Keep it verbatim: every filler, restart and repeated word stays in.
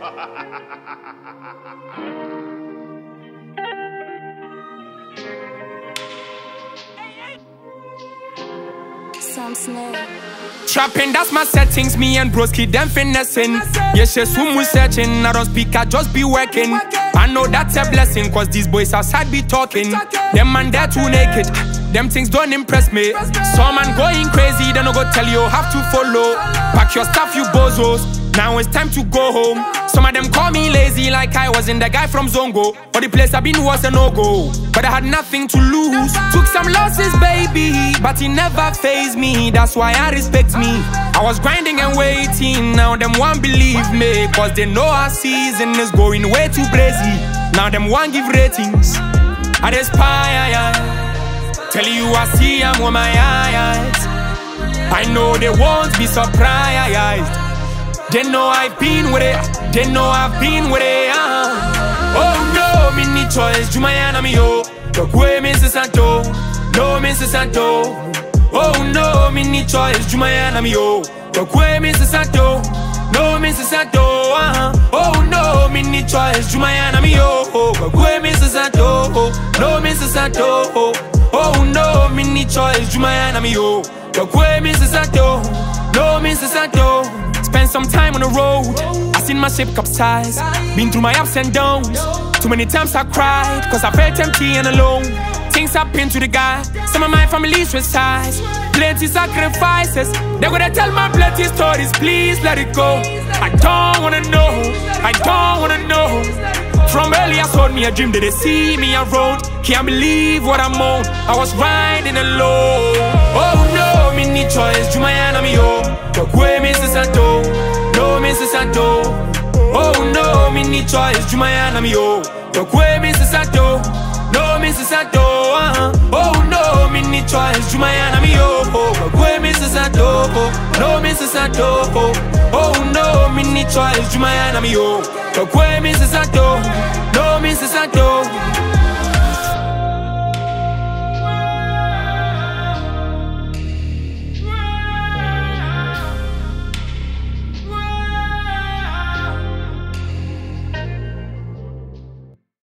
Sam Snare. Trapping, that's my settings. Me and broski, them finessing. Yes, yes, whom we searching. I don't speak, I just be working. I know that's a blessing, cause these boys outside be talking. Them man, they're too naked. Them things don't impress me. Some man going crazy, then I go tell you, have to follow. Pack your stuff, you bozos. Now it's time to go home. Some of them call me lazy, like I wasn't the guy from Zongo. But the place I've been was a no-go. But I had nothing to lose. Took some losses, baby, but it never fazed me. That's why I respect me. I was grinding and waiting. Now them won't believe me, cause they know our season is going way too crazy. Now them won't give ratings. I aspire. Tell you I see I'm with my eyes. I know they won't be surprised. They know I've been with it. They know I've been with it. Uh. Oh no, me need choice. Jumayana mi yo. Tokwe mi se santo. No mi se santo. Oh no, me need choice. Jumayana mi yo. Tokwe mi se santo. No mi se santo. Uh. Oh no, me need choice. Jumayana mi yo. Tokwe mi se santo. No mi se santo. Oh no, me need choice. Jumayana mi yo. Tokwe mi se santo. No mi se santo. Spent some time on the road. I seen my ship capsize. Been through my ups and downs. Too many times I cried, cause I felt empty and alone. Things happen to the guy. Some of my family's reside. Plenty sacrifices. They gonna tell my plenty stories. Please let it go. I don't wanna know. I don't wanna know. From early I sold me a dream. Did they see me around? Can't believe what I'm on. I was riding alone. Oh no, me need choice. Jumayana mi yo. Tokwe mi se santo. No mi se santo. Oh no, me need choice. Jumayana mi yo. Tokwe mi se santo. No mi se santo. Uh-huh. Oh no, me need choice. Jumayana mi yo. Tokwe mi se santo. No mi se santo. Oh no, me need choice. Jumayana mi yo. Tokwe